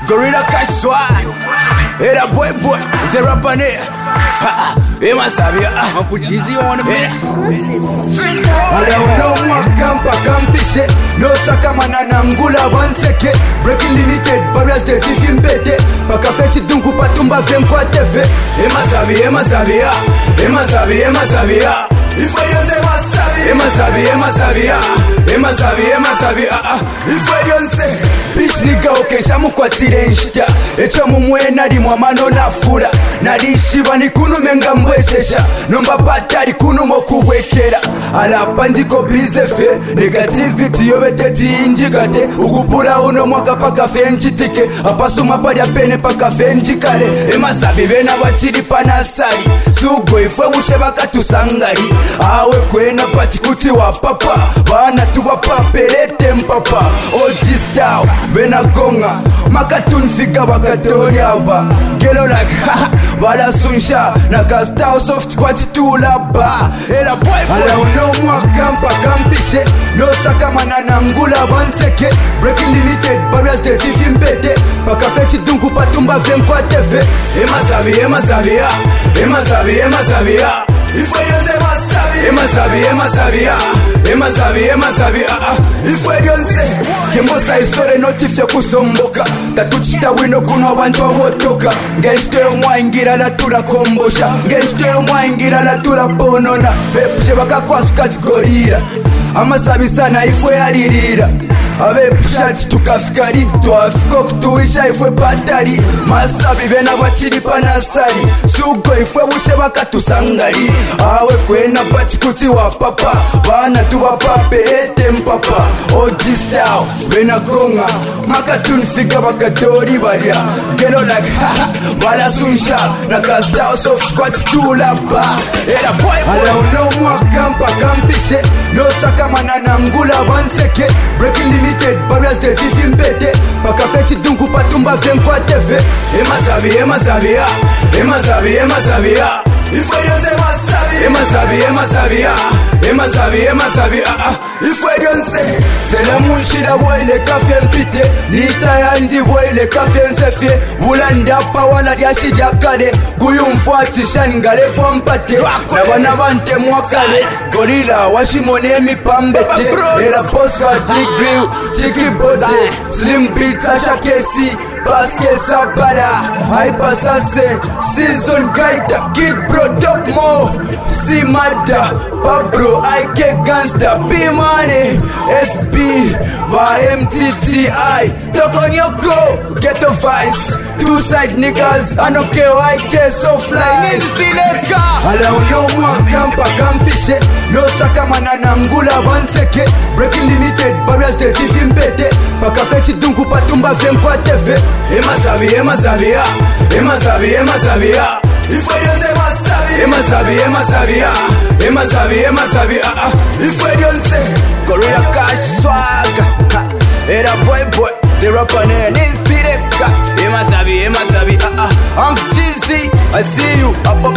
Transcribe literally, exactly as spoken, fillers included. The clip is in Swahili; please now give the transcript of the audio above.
Gorilla Cash Swag. Era boy boy, the rapper there. Ha ha, Emma Sabia. Uncle Jeezy on the mix. Aleo no kampa kampishe, no sakamana nangula wanseke. Breaking limited, barriers de tifimbete. Pakafechi dunku patumba fem kwa tefe. Emma Sabia, Emma Sabia, Emma Sabia, Emma Sabia. Ifo yonse Emma Sabia, Emma Sabia, Emma Sabia, Emma Sabia, Emma Sabia. Ifo yonse. Bitch nigga okesha mukwatire nshita. Echo mumwe nari mwamano nafura. Nari shiba ni kunu menga mbweshesha. Nomba batari kunu mokuwekera. Alapa ndiko bize fe. Negativity yobeteti injigate. Ukupura uno mwaka paka fe nchitike. Apasuma padia pene paka fe njikale. Ema sabi bena wachiri panasari. Sugo ifwe ushe baka tusangari. Awe kwena patikuti wa papa. Bana tuwa paperete mpapa. Oji style bena konga. Makatun fika wakatori aba. Gelo like haha. Bala sunsha. Naka style soft kwa chitula ba. Ela boy boy. Ala uno mwa kampa kampishe. No sakamana nangula wanseke. Breaking limited barriers de tifimbete. Pakafechi dunku patumba vem kwa tefe. Ema sabi, ema sabia. Ema sabi, ema sabia. Ifo yonse Emma Sabia, Emma Sabia, Emma Sabia, Emma Sabia, Emma Sabia. Ifo yonse Kembosa isore notif ya kusomboka. Tatuchita wino kuno abantu awotoka. Ngenshite omwa ingira la tula kombosha. Ngenshite omwa ingira la tula bonona. Bepushe baka kwa skati gorira. Ama sabi sana ifo yaririra. Abe pushati tukafikari. Tuafiko kutuisha ifwe patari. Masabi bena wachiri panasari. Sugo ifwe ushe baka tusangari. Awe kwena pachikuti wa papa. Bana tuwa pape ete mpapa. Oji style bena konga. Makatun fika baka dori baria. Gelo like haha. Bala sunsha. Naka style soft kwa chitula ba. Era boy boy. Ala uno mwa kampa kampishe. No sakamana nangula wanseke. Breaking limited barriers de tifimbete. Pakafechi dunku patumba vem kwa tefe. Emma Sabia, Emma Sabia, Emma Sabia, Emma Sabia. Ifo yonse Emma Sabia, Emma Sabia, Emma Sabia, Emma Sabia, Emma Sabia. Ifo yonse Sela munshida boy le kafe mpite. Nishta yandi boy le kafe nsefie. Bulanda pa wala diashi diakade. Guyu mfuati shangale fwampate. Nabana bante mwakale. Gorilla washimone mipambete. Era boss wa degree. Chiki bote Slim pizza shakesi. Basket sabada Hyper sase Season guide Kid bro top mo Si mada Pabro I K gangster B money S B Ba M T T I Tokonyoko Ghetto vice Two side niggas Anoke I K so fly Nilfileka Ala uno mwa kampa kampishe No sakamana nangula wanseke Breaking limited barriers de tifimbete Pakafechi dunku patumba vem kwa tefe Emma Sabia, Emma Sabia, Emma Sabia, Emma Sabia. Ifo yonse Emma Sabia, Emma Sabia, Emma Sabia, Emma Sabia, Emma Sabia. Ifo yonse Gorilla Cash Swag. Era boy boy, the rapper there. Nilfireka. Emma Sabia, Emma Sabia. I'm Jeezy, I see you up up.